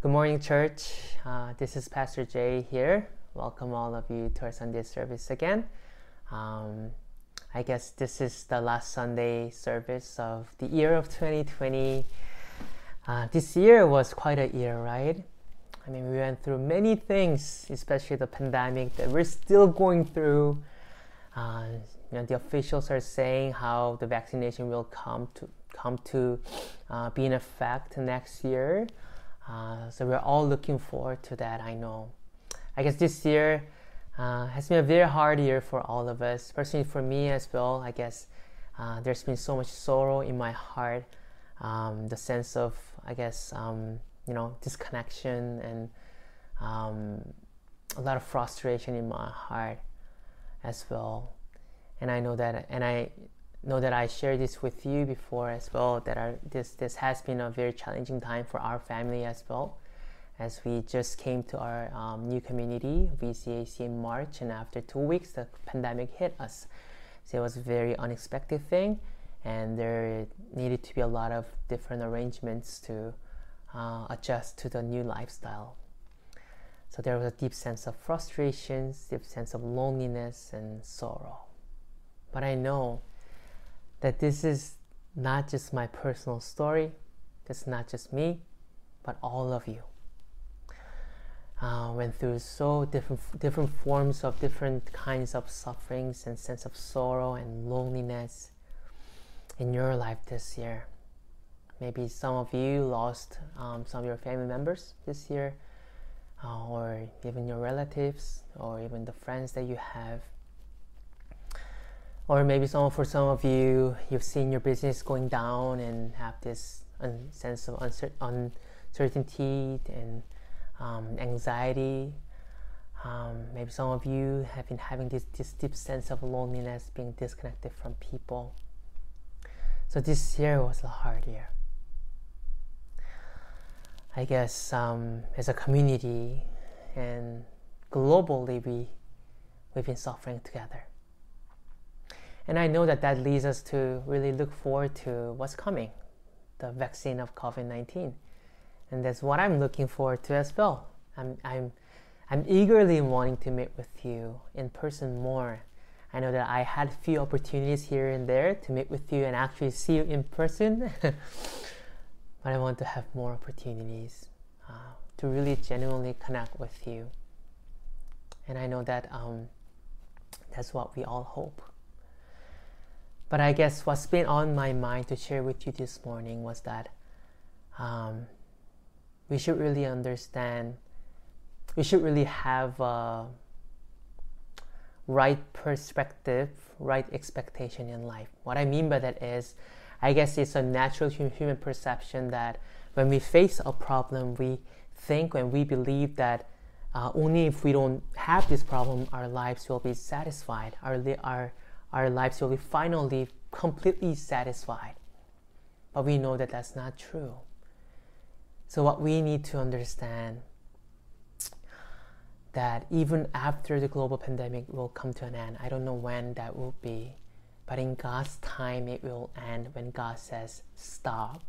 Good morning, church. This is Pastor Jay here. Welcome all of you to our Sunday service again. I guess this is the last Sunday service of the year of 2020. This year was quite a year, right? I mean, we went through many things, especially the pandemic that we're still going through. The officials are saying how the vaccination will come to be in effect next year. So we're all looking forward to that, I know. I guess this year has been a very hard year for all of us. Personally for me as well, I guess there's been so much sorrow in my heart. The sense of, disconnection and a lot of frustration in my heart as well. And I know that I shared this with you before as well, that this has been a very challenging time for our family as well, as we just came to our new community, VCAC, in March, and after 2 weeks the pandemic hit us. So it was a very unexpected thing, and there needed to be a lot of different arrangements to adjust to the new lifestyle. So there was a deep sense of frustration, deep sense of loneliness and sorrow. But I know that this is not just my personal story, it's not just me, but all of you went through so different forms of different kinds of sufferings and sense of sorrow and loneliness in your life this year. Maybe some of you lost some of your family members this year, or even your relatives, or even the friends that you have. Or maybe for some of you, you've seen your business going down and have this sense of uncertainty and anxiety. Maybe some of you have been having this deep sense of loneliness, being disconnected from people. So this year was a hard year. I guess as a community and globally, we've been suffering together. And I know that leads us to really look forward to what's coming, the vaccine of COVID-19. And that's what I'm looking forward to as well. I'm eagerly wanting to meet with you in person more. I know that I had few opportunities here and there to meet with you and actually see you in person. But I want to have more opportunities to really genuinely connect with you. And I know that that's what we all hope. But I guess what's been on my mind to share with you this morning was that we should really understand, we should really have a right perspective, right expectation in life. What I mean by that is, I guess it's a natural human perception that when we face a problem, we think and we believe that only if we don't have this problem, our lives will be satisfied, our lives will be finally completely satisfied. But we know that that's not true. So what we need to understand, that even after the global pandemic will come to an end, I don't know when that will be, but in God's time it will end when God says stop.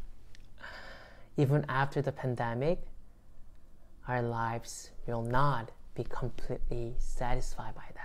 Even after the pandemic, our lives will not be completely satisfied by that.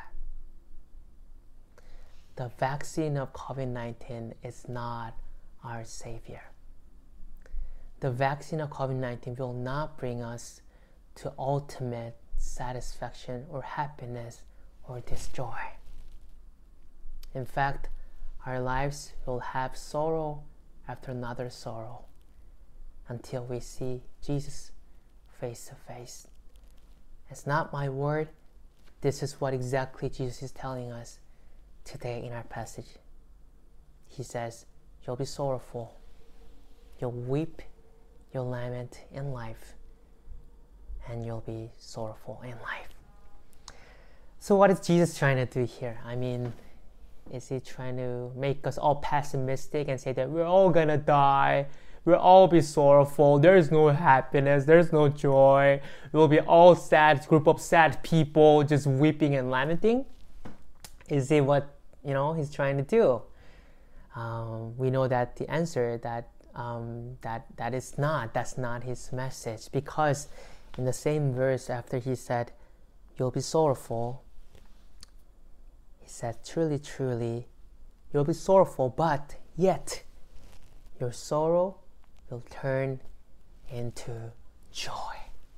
The vaccine of COVID-19 is not our savior. The vaccine of COVID-19 will not bring us to ultimate satisfaction or happiness or this joy. In fact, our lives will have sorrow after another sorrow until we see Jesus face to face. It's not my word. This is what exactly Jesus is telling us today in our passage. He says, you'll be sorrowful, you'll weep, you'll lament in life, and you'll be sorrowful in life. So what is Jesus trying to do here? I mean, is he trying to make us all pessimistic and say that we're all gonna die, we'll all be sorrowful, there's no happiness, there's no joy, we'll be all sad, group of sad people just weeping and lamenting? Is it what he's trying to do? We know that the answer that that's not his message. Because in the same verse after he said, you'll be sorrowful, he said, truly, truly, you'll be sorrowful, but yet your sorrow will turn into joy.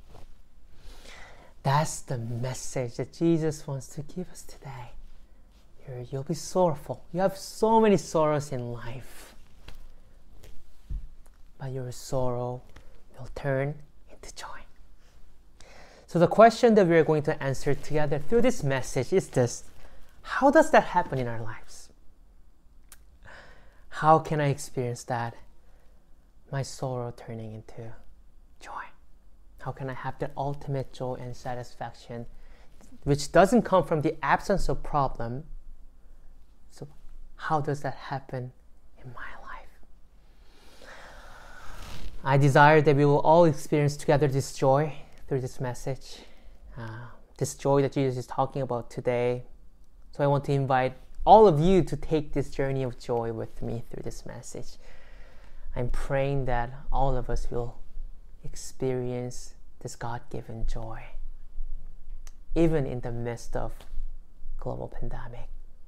That's the message that Jesus wants to give us today. You'll be sorrowful. You have so many sorrows in life, but your sorrow will turn into joy. So the question that we're going to answer together through this message is this: how does that happen in our lives? How can I experience that? My sorrow turning into joy. How can I have that ultimate joy and satisfaction, which doesn't come from the absence of problem? So how does that happen in my life? I desire that we will all experience together this joy through this message, this joy that Jesus is talking about today. So I want to invite all of you to take this journey of joy with me through this message. I'm praying that all of us will experience this God-given joy, even in the midst of global pandemic.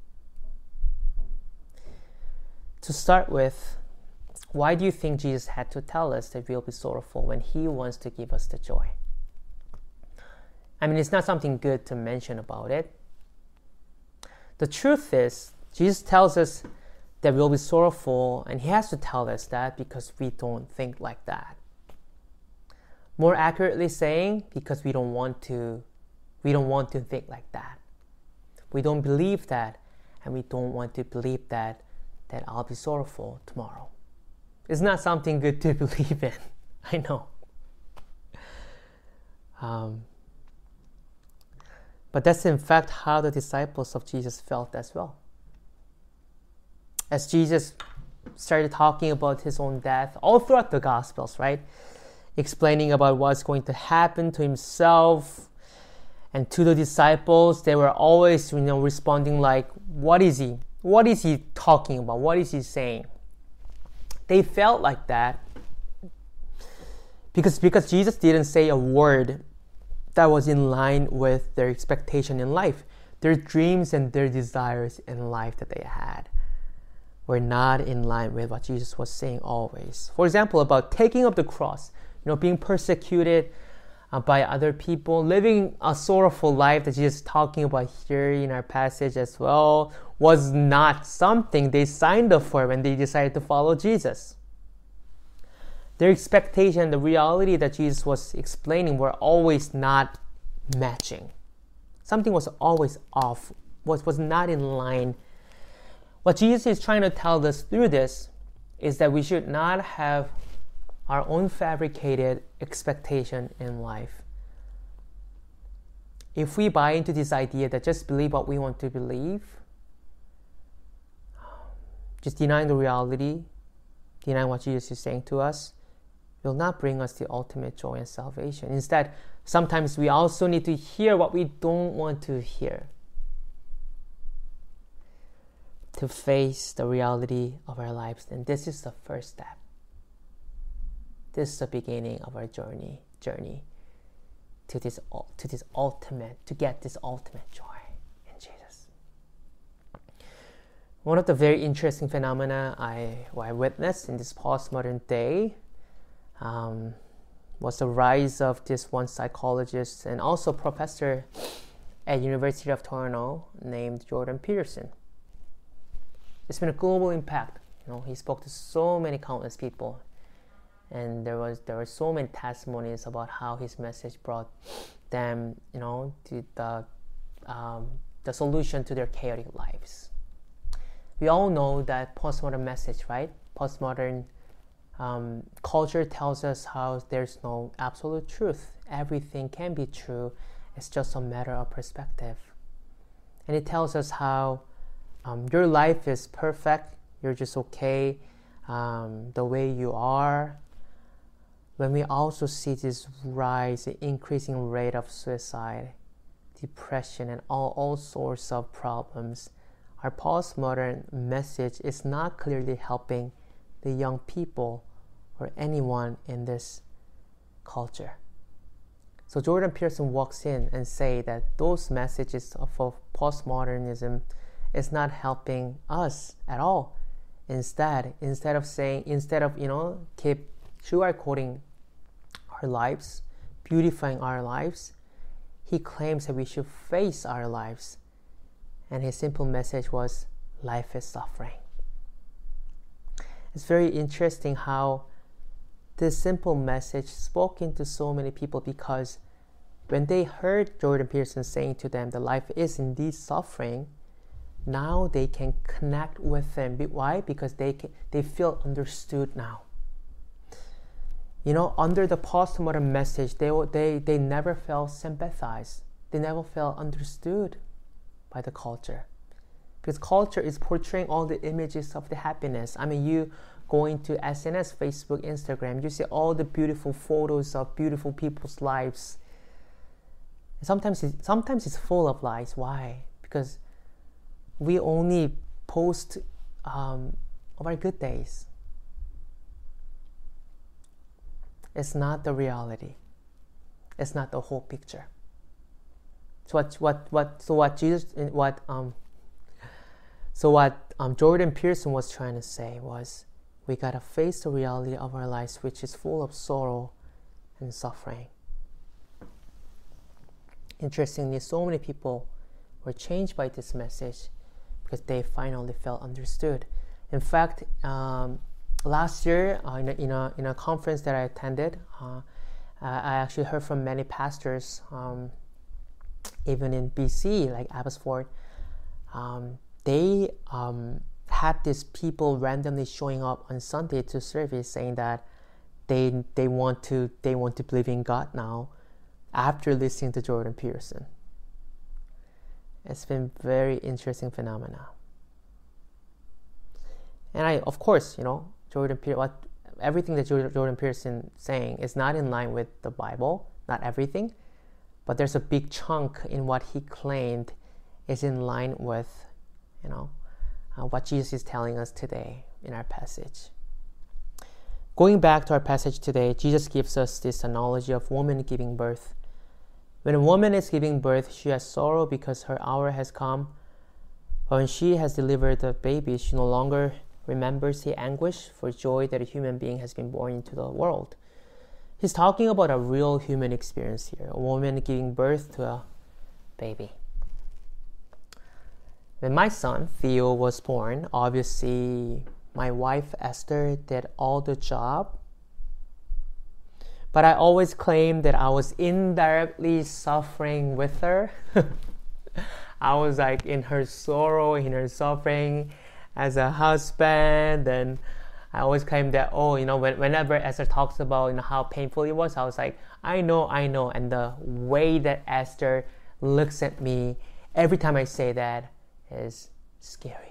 To start with, why do you think Jesus had to tell us that we'll be sorrowful when he wants to give us the joy? I mean, it's not something good to mention about it. The truth is, Jesus tells us that we'll be sorrowful, and he has to tell us that because we don't think like that. More accurately saying, because we don't want to think like that. We don't believe that, and we don't want to believe that I'll be sorrowful tomorrow. It's not something good to believe in. I know. But that's in fact how the disciples of Jesus felt as well. As Jesus started talking about his own death all throughout the Gospels, right? Explaining about what's going to happen to himself and to the disciples, they were always, responding like, what is he? What is he talking about? What is he saying? They felt like that because Jesus didn't say a word that was in line with their expectation in life. Their dreams and their desires in life that they had were not in line with what Jesus was saying always. For example, about taking up the cross, being persecuted by other people, living a sorrowful life that Jesus is talking about here in our passage as well, was not something they signed up for when they decided to follow Jesus. Their expectation, the reality that Jesus was explaining were always not matching. Something was always off, was not in line. What Jesus is trying to tell us through this is that we should not have our own fabricated expectation in life. If we buy into this idea that just believe what we want to believe, just denying the reality, denying what Jesus is saying to us, will not bring us the ultimate joy and salvation. Instead, sometimes we also need to hear what we don't want to hear to face the reality of our lives. And this is the first step. This is the beginning of our journey to get this ultimate joy in Jesus. One of the very interesting phenomena I witnessed in this postmodern day was the rise of this one psychologist and also professor at University of Toronto named Jordan Peterson. It's been a global impact. He spoke to so many countless people, and there were so many testimonies about how his message brought them, to the solution to their chaotic lives. We all know that postmodern message, right? Postmodern culture tells us how there's no absolute truth. Everything can be true. It's just a matter of perspective. And it tells us how your life is perfect. You're just okay the way you are. When we also see this rise, the increasing rate of suicide, depression, and all sorts of problems, our postmodern message is not clearly helping the young people or anyone in this culture. So Jordan Peterson walks in and say that those messages of postmodernism is not helping us at all. Instead of keep sugarcoating our lives, beautifying our lives, he claims that we should face our lives. And his simple message was, life is suffering. It's very interesting how this simple message spoke into so many people, because when they heard Jordan Peterson saying to them that life is indeed suffering, now they can connect with him. Why? Because they feel understood now. Under the postmodern message, they never felt sympathized. They never felt understood by the culture. Because culture is portraying all the images of the happiness. I mean, you going to SNS, Facebook, Instagram, you see all the beautiful photos of beautiful people's lives. Sometimes it's full of lies. Why? Because we only post of our good days. It's not the reality. It's not the whole picture. So what Jordan Peterson was trying to say was, we gotta face the reality of our lives, which is full of sorrow and suffering. Interestingly, so many people were changed by this message because they finally felt understood. In fact, last year in a conference that I attended, I actually heard from many pastors, even in BC, like Abbotsford. They had these people randomly showing up on Sunday to service, saying that they want to believe in God now after listening to Jordan Peterson. It's been very interesting phenomena. And of course, everything that Jordan Peterson saying is not in line with the Bible, not everything, but there's a big chunk in what he claimed is in line with, what Jesus is telling us today in our passage. Going back to our passage today, Jesus gives us this analogy of woman giving birth. When a woman is giving birth, she has sorrow because her hour has come. But when she has delivered the baby, she no longer remembers the anguish for joy that a human being has been born into the world. He's talking about a real human experience here, a woman giving birth to a baby. When my son, Theo, was born, obviously my wife, Esther, did all the job. But I always claimed that I was indirectly suffering with her. I was like in her sorrow, in her suffering as a husband. And I always claimed that, whenever Esther talks about how painful it was, I was like, I know. And the way that Esther looks at me every time I say that is scary.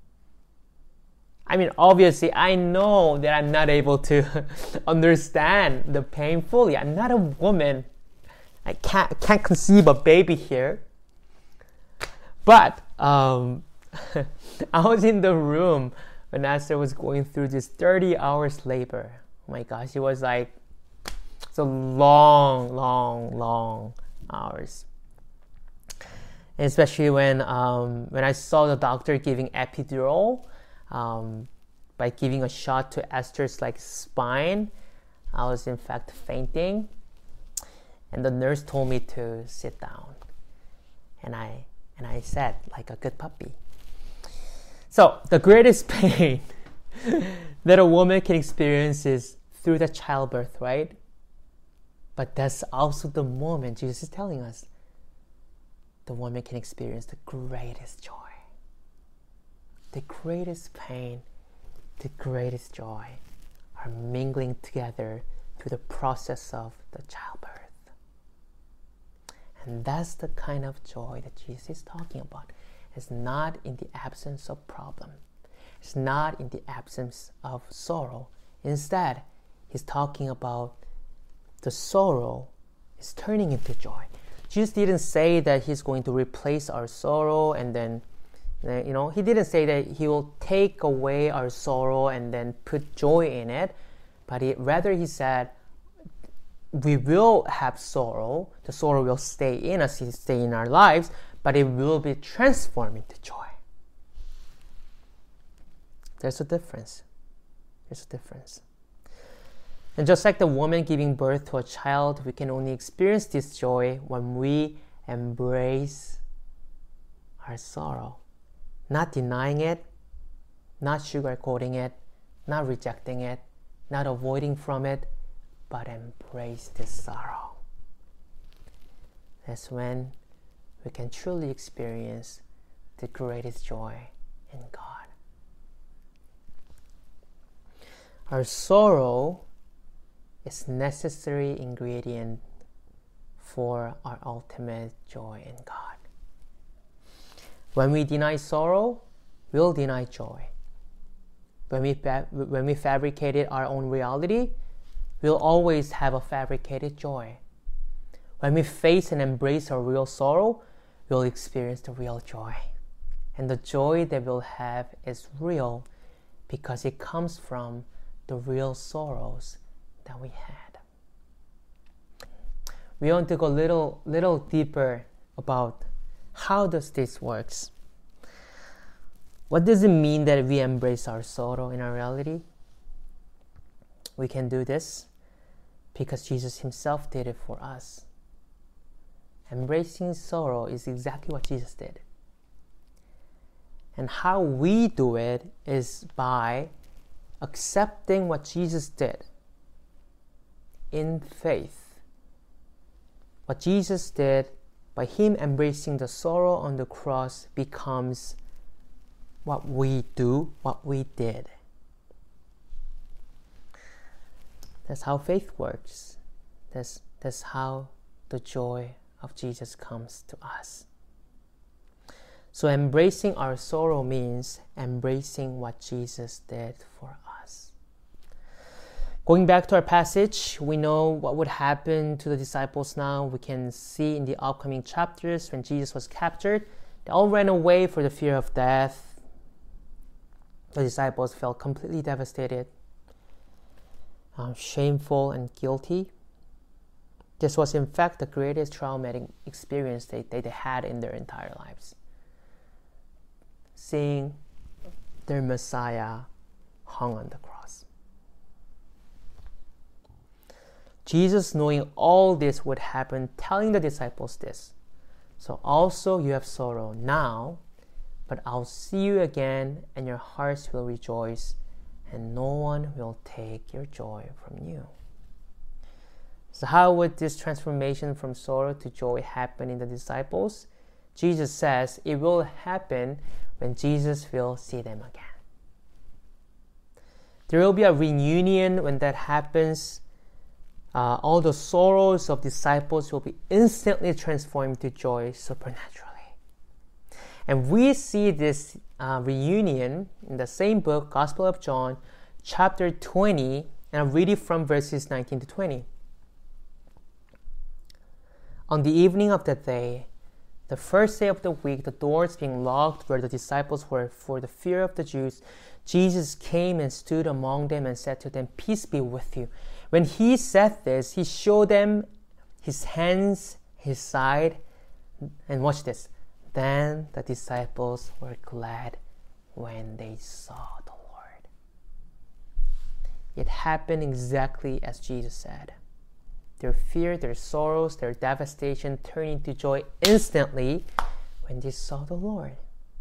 I mean, obviously, I know that I'm not able to understand the pain fully. I'm not a woman. I can't conceive a baby here. But I was in the room when Esther was going through this 30 hours labor. Oh my gosh, it was like so long hours. And especially when I saw the doctor giving epidural, by giving a shot to Esther's spine, I was in fact fainting, and the nurse told me to sit down, and I sat like a good puppy. So the greatest pain that a woman can experience is through the childbirth, right? But that's also the moment Jesus is telling us the woman can experience the greatest joy. The greatest pain, the greatest joy are mingling together through the process of the childbirth. And that's the kind of joy that Jesus is talking about. It's not in the absence of problem. It's not in the absence of sorrow. Instead, he's talking about the sorrow is turning into joy. Jesus didn't say that he's going to replace our sorrow and then he didn't say that he will take away our sorrow and then put joy in it. but rather he said, we will have sorrow. The sorrow will stay in us, stay in our lives, but it will be transformed into joy. There's a difference. There's a difference. And just like the woman giving birth to a child, we can only experience this joy when we embrace our sorrow. Not denying it, not sugarcoating it, not rejecting it, not avoiding from it, but embrace this sorrow. That's when we can truly experience the greatest joy in God. Our sorrow is necessary ingredient for our ultimate joy in God. When we deny sorrow, we'll deny joy. When we fabricated our own reality, we'll always have a fabricated joy. When we face and embrace our real sorrow, we'll experience the real joy. And the joy that we'll have is real because it comes from the real sorrows that we had. We want to go a little deeper about how does this works. What does it mean that we embrace our sorrow in our reality? We can do this because Jesus himself did it for us. Embracing sorrow is exactly what Jesus did. And how we do it is by accepting what Jesus did in faith. What Jesus did, by him embracing the sorrow on the cross, becomes what we do, what we did. That's how faith works. That's how the joy of Jesus comes to us. So embracing our sorrow means embracing what Jesus did for us. Going back to our passage, we know what would happen to the disciples now. We can see in the upcoming chapters when Jesus was captured, they all ran away for the fear of death. The disciples felt completely devastated, shameful and guilty. This was in fact the greatest traumatic experience they had in their entire lives. Seeing their Messiah hung on the cross. Jesus, knowing all this would happen, telling the disciples this. So also you have sorrow now, but I'll see you again, and your hearts will rejoice, and no one will take your joy from you. So how would this transformation from sorrow to joy happen in the disciples? Jesus says it will happen when Jesus will see them again. There will be a reunion when that happens. All the sorrows of disciples will be instantly transformed to joy supernaturally. And we see this reunion in the same book, Gospel of John, chapter 20, and I'll read it from verses 19 to 20. On the evening of that day, the first day of the week, the doors being locked where the disciples were for the fear of the Jews, Jesus came and stood among them and said to them, "Peace be with you." When he said this, he showed them his hands, his side, and watch this. Then the disciples were glad when they saw the Lord. It happened exactly as Jesus said. Their fear, their sorrows, their devastation turned into joy instantly when they saw the Lord.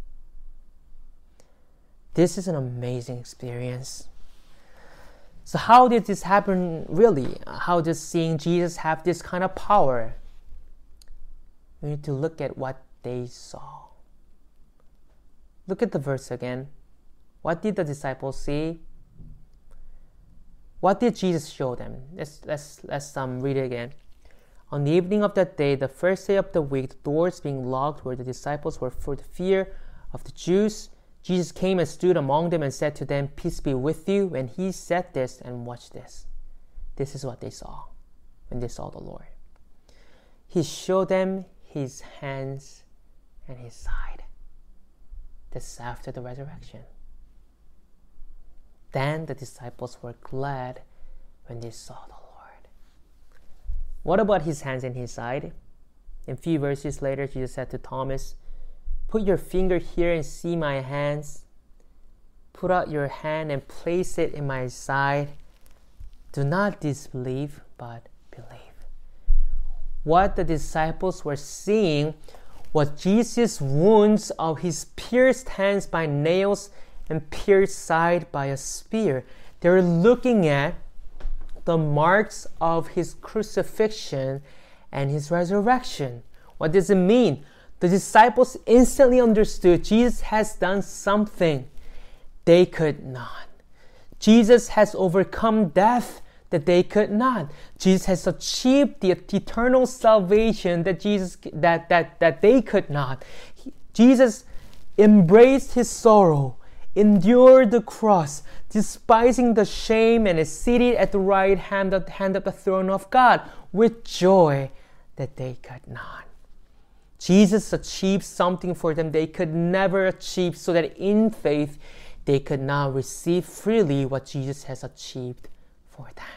This is an amazing experience. So how did this happen really? How does seeing Jesus have this kind of power? We need to look at what they saw. Look at the verse again. What did the disciples see? What did Jesus show them? Let's read it again. On the evening of that day, the first day of the week, the doors being locked where the disciples were for the fear of the Jews, Jesus came and stood among them and said to them, "Peace be with you." When he said this, and watch this. This is what they saw when they saw the Lord. He showed them his hands and his side. This is after the resurrection. Then the disciples were glad when they saw the Lord. What about his hands and his side? In a few verses later, Jesus said to Thomas, "Put your finger here and see my hands. Put out your hand and place it in my side. Do not disbelieve, but believe." What the disciples were seeing was Jesus' wounds of his pierced hands by nails and pierced side by a spear. They were looking at the marks of his crucifixion and his resurrection. What does it mean? The disciples instantly understood Jesus has done something they could not. Jesus has overcome death that they could not. Jesus has achieved the eternal salvation that they could not. Jesus embraced his sorrow, endured the cross, despising the shame, and is seated at the right hand of the throne of God with joy that they could not. Jesus achieved something for them they could never achieve, so that in faith they could now receive freely what Jesus has achieved for them.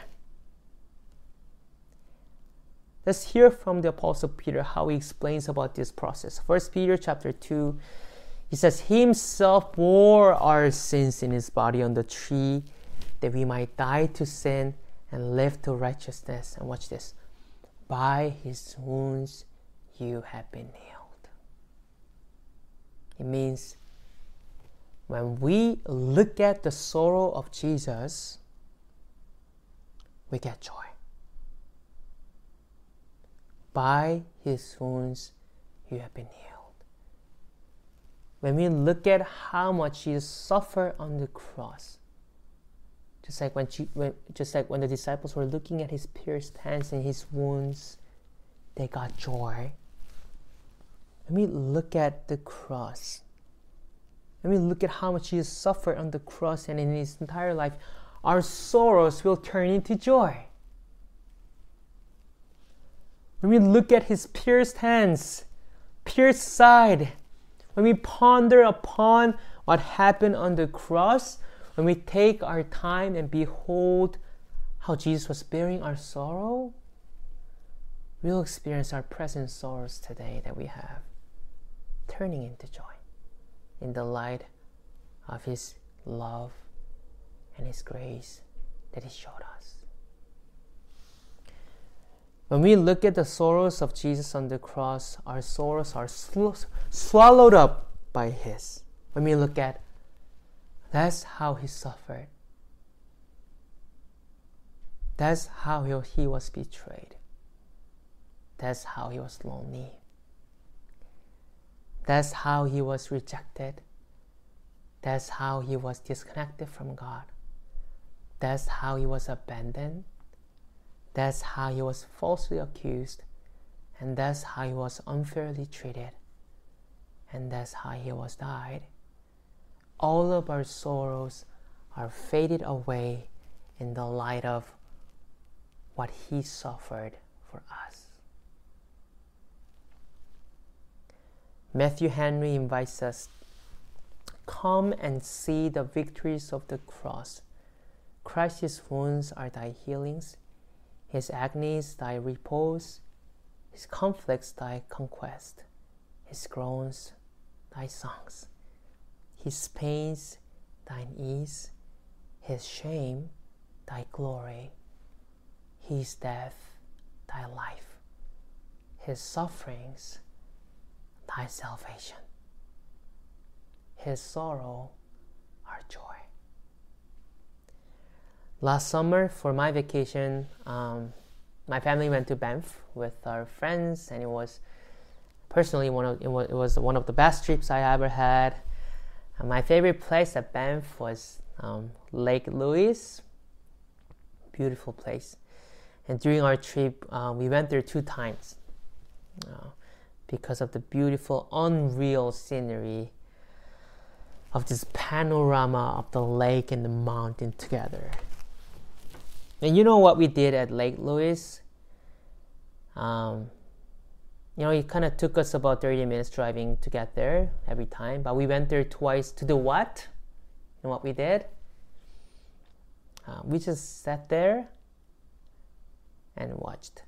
Let's hear from the Apostle Peter how he explains about this process. 1 Peter chapter 2, he says, "He himself bore our sins in his body on the tree, that we might die to sin and live to righteousness." And watch this. "By his wounds you have been healed." It means when we look at the sorrow of Jesus, we get joy. By his wounds you have been healed. When we look at how much Jesus suffered on the cross, just like when the disciples were looking at his pierced hands and his wounds, they got joy. When we look at the cross, when we look at how much Jesus suffered on the cross and in his entire life, our sorrows will turn into joy. When we look at his pierced hands, pierced side, when we ponder upon what happened on the cross, when we take our time and behold how Jesus was bearing our sorrow, we'll experience our present sorrows today that we have turning into joy in the light of his love and his grace that he showed us. When we look at the sorrows of Jesus on the cross, our sorrows are swallowed up by his. When we look at, that's how he suffered. That's how he was betrayed. That's how he was lonely. That's how he was rejected. That's how he was disconnected from God. That's how he was abandoned. That's how he was falsely accused. And that's how he was unfairly treated. And that's how he was died. All of our sorrows are faded away in the light of what he suffered for us. Matthew Henry invites us, "Come and see the victories of the cross. Christ's wounds are thy healings, his agonies thy repose, his conflicts thy conquest, his groans thy songs, his pains thine ease, his shame thy glory, his death thy life, his sufferings thy salvation, his sorrow our joy." Last summer, for my vacation, my family went to Banff with our friends, and it was personally one of the best trips I ever had. And my favorite place at Banff was Lake Louise, beautiful place. And during our trip, we went there 2 times because of the beautiful, unreal scenery of this panorama of the lake and the mountain together. And you know what we did at Lake Louise? It kind of took us about 30 minutes driving to get there every time, but we went there twice to do what? You know what we did? We just sat there and watched.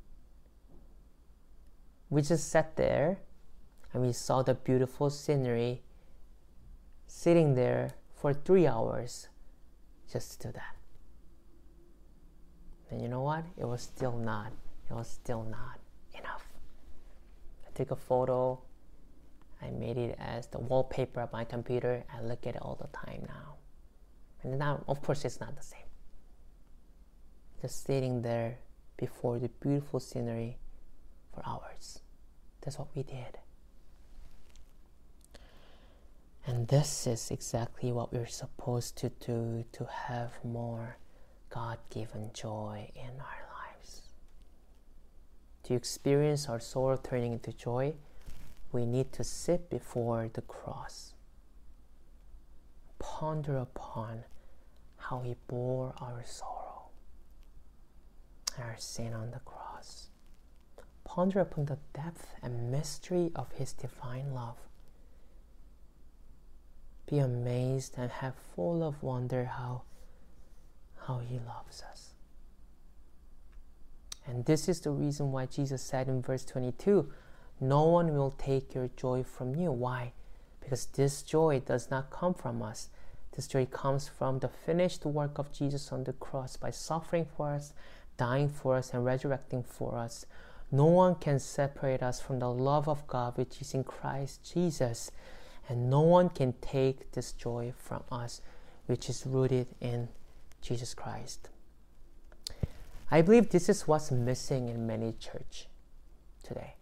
We just sat there and we saw the beautiful scenery, sitting there for 3 hours just to do that. And you know what? It was still not enough. I took a photo. I made it as the wallpaper of my computer. I look at it all the time now. And now, of course, it's not the same. Just sitting there before the beautiful scenery for hours. That's what we did. And this is exactly what we're supposed to do to have more God-given joy in our lives. To experience our sorrow turning into joy, we need to sit before the cross. Ponder upon how He bore our sorrow, our sin on the cross. Ponder upon the depth and mystery of His divine love. Be amazed and have full of wonder how He loves us. And this is the reason why Jesus said in verse 22, no one will take your joy from you. Why? Because this joy does not come from us. This joy comes from the finished work of Jesus on the cross by suffering for us, dying for us, and resurrecting for us. No one can separate us from the love of God which is in Christ Jesus. And no one can take this joy from us which is rooted in Jesus Christ. I believe this is what's missing in many churches today.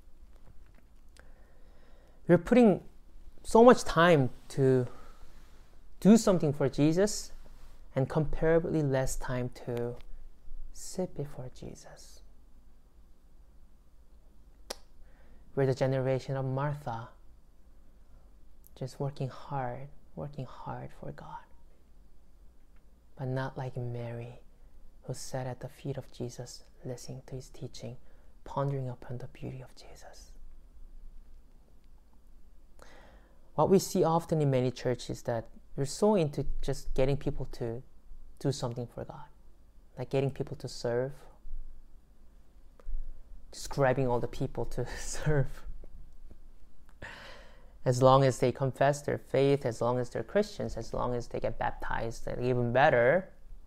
We're putting so much time to do something for Jesus and comparably less time to sit before Jesus. We're the generation of Martha, just working hard for God. But not like Mary, who sat at the feet of Jesus, listening to His teaching, pondering upon the beauty of Jesus. What we see often in many churches is that we're so into just getting people to do something for God, like getting people to serve, just grabbing all the people to serve. As long as they confess their faith, as long as they're Christians, as long as they get baptized, and even better.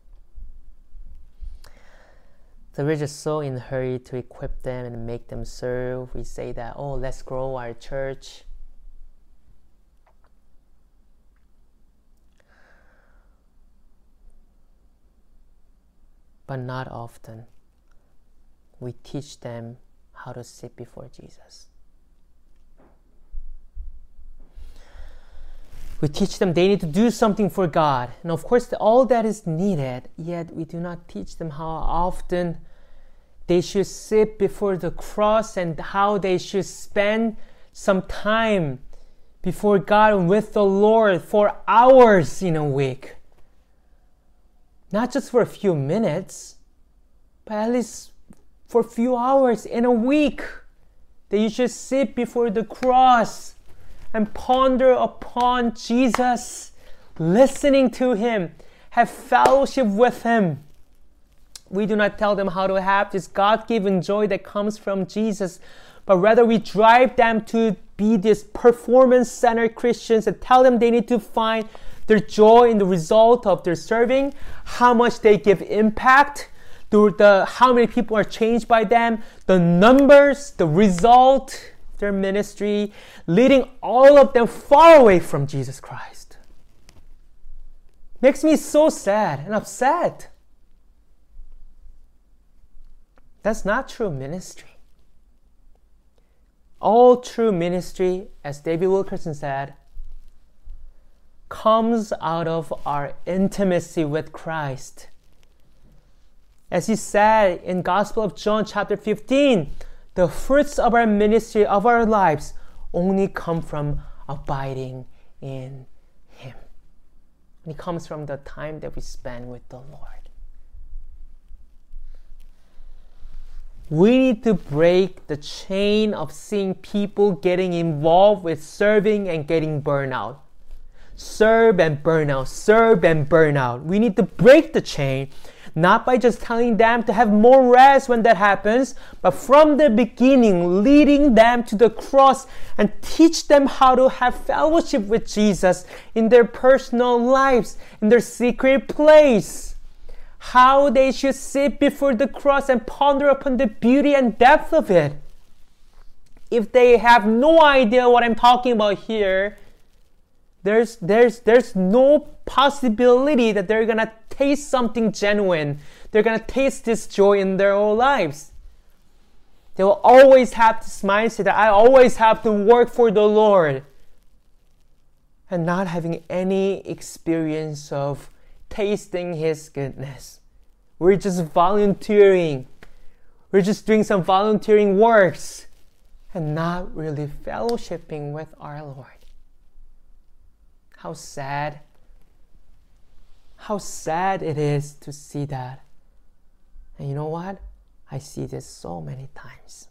So we're just so in a hurry to equip them and make them serve. We say that, oh, let's grow our church. But not often we teach them how to sit before Jesus. We teach them they need to do something for God. And of course, all that is needed, yet we do not teach them how often they should sit before the cross and how they should spend some time before God and with the Lord for hours in a week. Not just for a few minutes, but at least for a few hours in a week. That you should sit before the cross and ponder upon Jesus, listening to Him, have fellowship with Him. We do not tell them how to have this God-given joy that comes from Jesus, but rather we drive them to be these performance-centered Christians and tell them they need to find their joy in the result of their serving, how much they give impact, how many people are changed by them, the numbers, the result, their ministry, leading all of them far away from Jesus Christ. Makes me so sad and upset. That's not true ministry. All true ministry, as David Wilkerson said, comes out of our intimacy with Christ. As he said in Gospel of John chapter 15, the fruits of our ministry, of our lives, only come from abiding in Him. And it comes from the time that we spend with the Lord. We need to break the chain of seeing people getting involved with serving and getting burnout. Serve and burn out, serve and burn out. We need to break the chain Not by just telling them to have more rest when that happens, but from the beginning, leading them to the cross and teach them how to have fellowship with Jesus in their personal lives, in their secret place. How they should sit before the cross and ponder upon the beauty and depth of it. If they have no idea what I'm talking about here, there's no possibility that they're gonna taste something genuine. They're gonna taste this joy in their whole lives. They will always have this mindset that I always have to work for the Lord, and not having any experience of tasting His goodness. We're just volunteering. We're just doing some volunteering works and not really fellowshipping with our Lord. How sad. How sad it is to see that. And you know what? I see this so many times.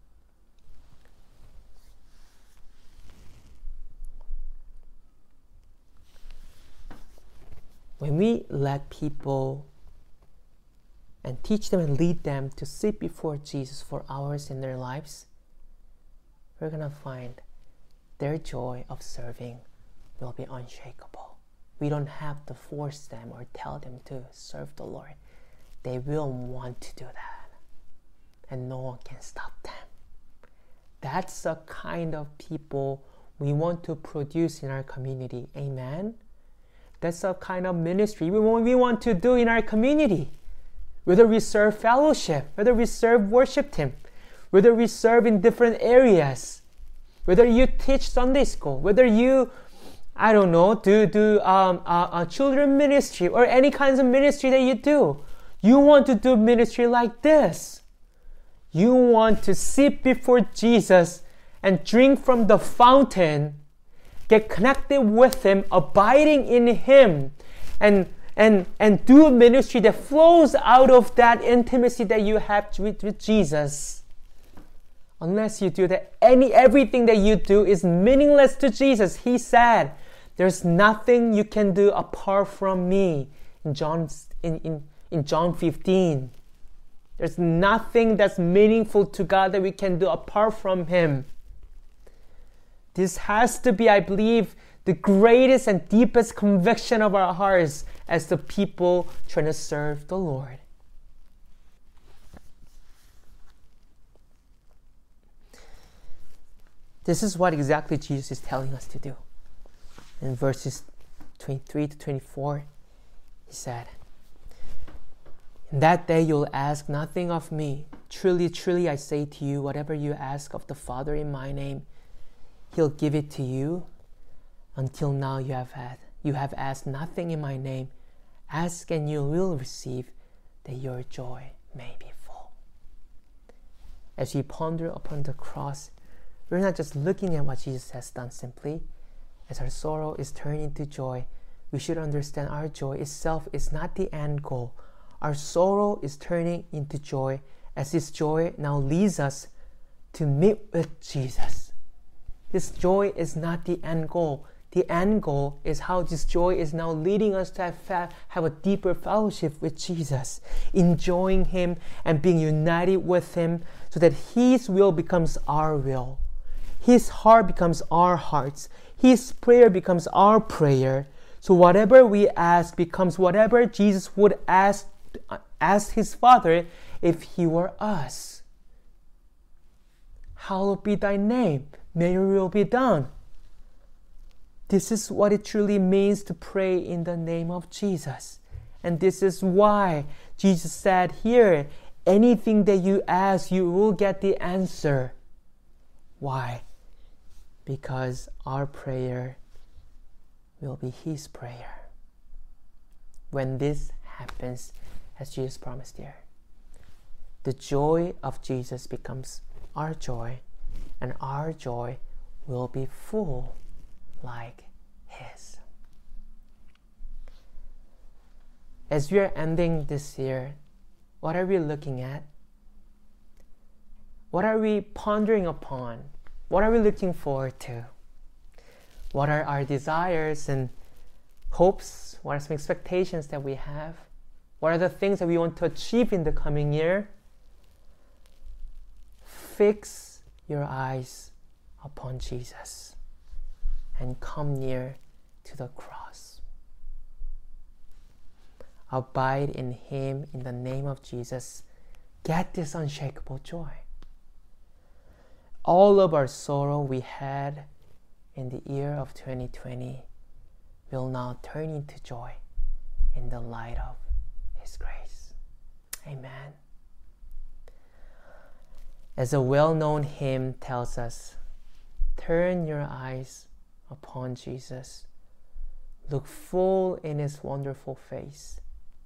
When we let people and teach them and lead them to sit before Jesus for hours in their lives, we're going to find their joy of serving will be unshakable. We don't have to force them or tell them to serve the Lord. They will want to do that, and no one can stop them. That's the kind of people we want to produce in our community. Amen? That's the kind of ministry we want to do in our community. Whether we serve fellowship, whether we serve worship team, whether we serve in different areas, whether you teach Sunday school, whether you, I don't know, do a children ministry or any kinds of ministry that you do. You want to do ministry like this. You want to sit before Jesus and drink from the fountain, get connected with Him, abiding in Him, and do a ministry that flows out of that intimacy that you have with Jesus. Unless you do that, everything that you do is meaningless to Jesus. He said, "There's nothing you can do apart from me." In John 15, there's nothing that's meaningful to God that we can do apart from Him. This has to be, I believe, the greatest and deepest conviction of our hearts as the people trying to serve the Lord. This is what exactly Jesus is telling us to do. In verses 23 to 24, He said, "In that day you'll ask nothing of me. Truly, truly, I say to you, whatever you ask of the Father in my name, He'll give it to you. Until now you have asked nothing in my name. Ask and you will receive, that your joy may be full." As we ponder upon the cross, we're not just looking at what Jesus has done simply. As our sorrow is turned into joy, we should understand our joy itself is not the end goal. Our sorrow is turning into joy, as this joy now leads us to meet with Jesus. This joy is not the end goal. The end goal is how this joy is now leading us to have a deeper fellowship with Jesus, enjoying Him and being united with Him so that His will becomes our will. His heart becomes our hearts. His prayer becomes our prayer. So whatever we ask becomes whatever Jesus would ask His Father if He were us. Hallowed be thy name. May your will be done. This is what it truly means to pray in the name of Jesus. And this is why Jesus said here, anything that you ask, you will get the answer. Why? Because our prayer will be His prayer. When this happens, as Jesus promised here, the joy of Jesus becomes our joy, and our joy will be full like His. As we are ending this year, what are we looking at? What are we pondering upon? What are we looking forward to? What are our desires and hopes? What are some expectations that we have? What are the things that we want to achieve in the coming year? Fix your eyes upon Jesus and come near to the cross. Abide in Him in the name of Jesus. Get this unshakable joy. All of our sorrow we had in the year of 2020 will now turn into joy in the light of His grace. Amen. As a well-known hymn tells us, turn your eyes upon Jesus. Look full in His wonderful face.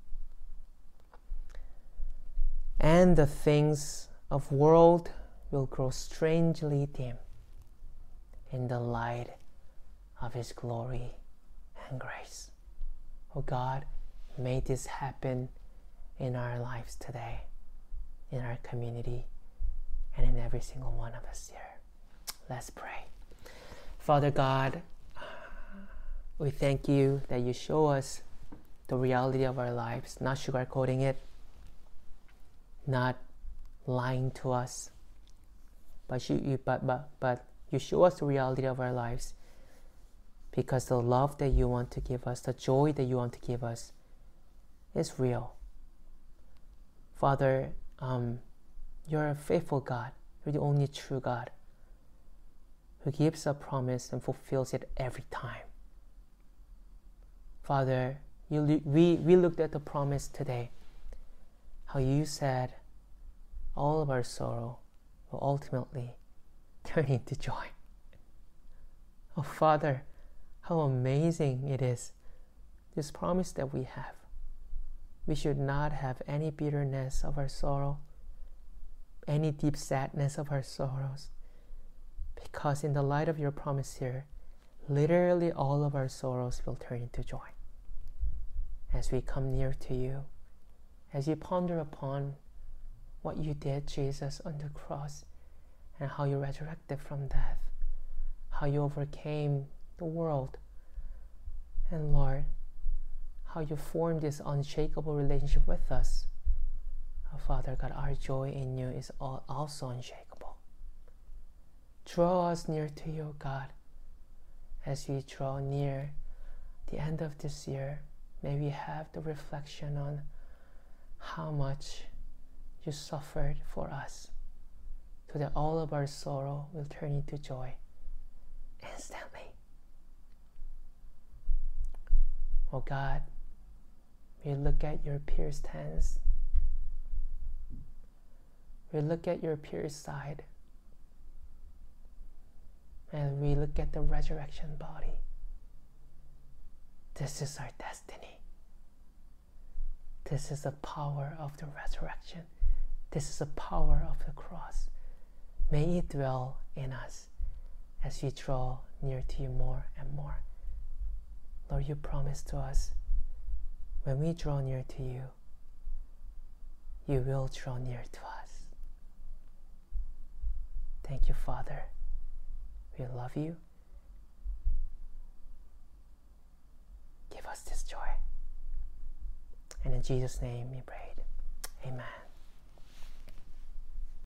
And the things of world will grow strangely dim in the light of His glory and grace. Oh God, may this happen in our lives today, in our community, and in every single one of us here. Let's pray. Father God, we thank You that You show us the reality of our lives, not sugarcoating it, not lying to us, but You show us the reality of our lives, because the love that You want to give us, the joy that You want to give us is real. Father, You're a faithful God. You're the only true God who gives a promise and fulfills it every time. Father, we looked at the promise today, how You said all of our sorrow will ultimately turn into joy. Oh Father, how amazing it is, this promise that we have. We should not have any bitterness of our sorrow, any deep sadness of our sorrows, because in the light of Your promise here, literally all of our sorrows will turn into joy. As we come near to You, as we ponder upon what You did, Jesus, on the cross, and how You resurrected from death, how You overcame the world, and Lord, how You formed this unshakable relationship with us. Oh, Father God, our joy in You is also unshakable. Draw us near to You, God. As we draw near the end of this year, may we have the reflection on how much You suffered for us, so that all of our sorrow will turn into joy instantly. Oh God, we look at Your pierced hands. We look at Your pierced side. And we look at the resurrection body. This is our destiny. This is the power of the resurrection. This is the power of the cross. May it dwell in us as we draw near to You more and more. Lord, You promised to us, when we draw near to You, You will draw near to us. Thank You, Father. We love You. Give us this joy. And in Jesus' name we prayed. Amen.